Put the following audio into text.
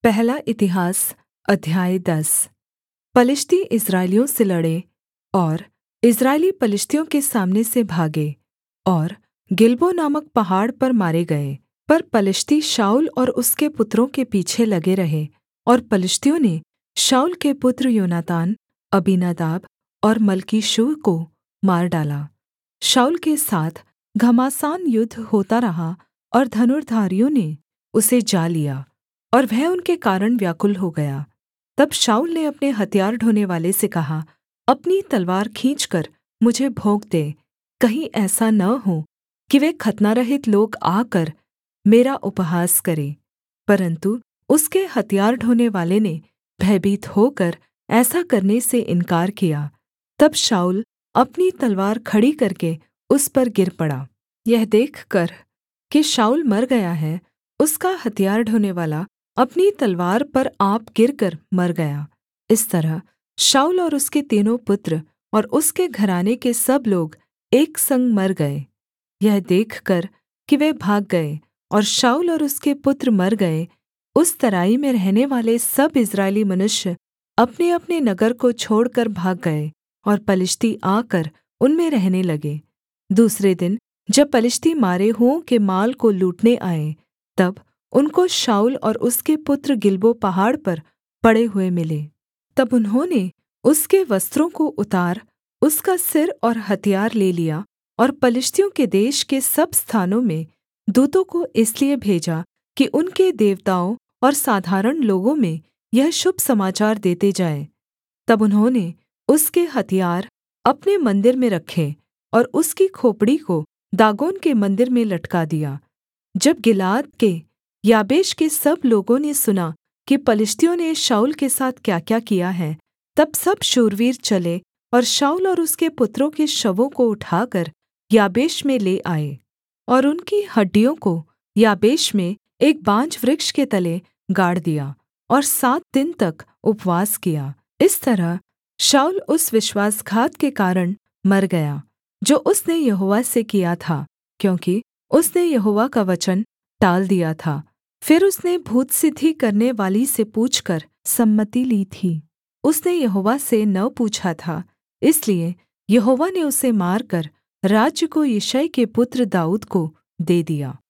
पहला इतिहास अध्याय 10। पलिश्ती इस्राएलियों से लड़े और इस्राएली पलिश्तियों के सामने से भागे और गिलबो नामक पहाड़ पर मारे गए। पर पलिश्ती शाऊल और उसके पुत्रों के पीछे लगे रहे, और पलिश्तियों ने शाऊल के पुत्र योनातान, अबीनादाब और मल्कीशूअ को मार डाला। शाऊल के साथ घमासान युद्ध होता रहा, और धनुर्धारियों ने उसे जा लिया, और वह उनके कारण व्याकुल हो गया। तब शाऊल ने अपने हथियार ढोनेवाले से कहा, अपनी तलवार खींचकर मुझे भोंक दे, कहीं ऐसा न हो कि वे खतनारहित लोग आकर मेरा उपहास करें। परन्तु उसके हथियार ढोनेवाले ने भयभीत होकर ऐसा करने से इन्कार किया। तब शाऊल अपनी तलवार खड़ी करके उस पर गिर पड़ा। यह देखकर कि शाऊल मर गया है, उसका हथियार ढोनेवाला अपनी तलवार पर आप गिरकर मर गया। इस तरह शाऊल और उसके तीनों पुत्र और उसके घराने के सब लोग एक संग मर गए। यह देखकर कि वे भाग गए और शाऊल और उसके पुत्र मर गए, उस तराई में रहनेवाले सब इस्राएली मनुष्य अपनेअपने नगर को छोड़कर भाग गए, और पलिश्ती आकर उनमें रहने लगे। दूसरे दिन जब पलिश्ती मारे हुओं के माल को लूटने आए, तब उनको शाऊल और उसके पुत्र गिलबो पहाड़ पर पड़े हुए मिले। तब उन्होंने उसके वस्त्रों को उतार उसका सिर और हथियार ले लिया, और पलिश्तियों के देश के सब स्थानों में दूतों को इसलिए भेजा कि उनके देवताओं और साधारण लोगों में यह शुभ समाचार देते जाएँ। तब उन्होंने उसके हथियार अपने मन्दिर में रखे और उसकी खोपड़ी को दागोन के मन्दिर में लटका दिया। जब गिलाद के याबेश के सब लोगों ने सुना कि पलिश्तियों ने शाऊल के साथ क्या-क्या किया है, तब सब शूरवीर चले और शाऊल और उसके पुत्रों के शवों को उठाकर याबेश में ले आए, और उनकी हड्डियों को याबेश में एक बांज वृक्ष के तले गाड़ दिया, और 7 दिन तक उपवास किया। इस तरह शाऊल उस विश्वासघात के कारण मर गया जो उसने यहोवा से किया था, क्योंकि उसने यहोवा का वचन टाल दिया था। फिर उसने भूतसिद्धि करनेवाली से पूछकर सम्मति ली थी। उसने यहोवा से न पूछा था, इसलिए यहोवा ने उसे मारकर राज्य को यिशै के पुत्र दाऊद को दे दिया।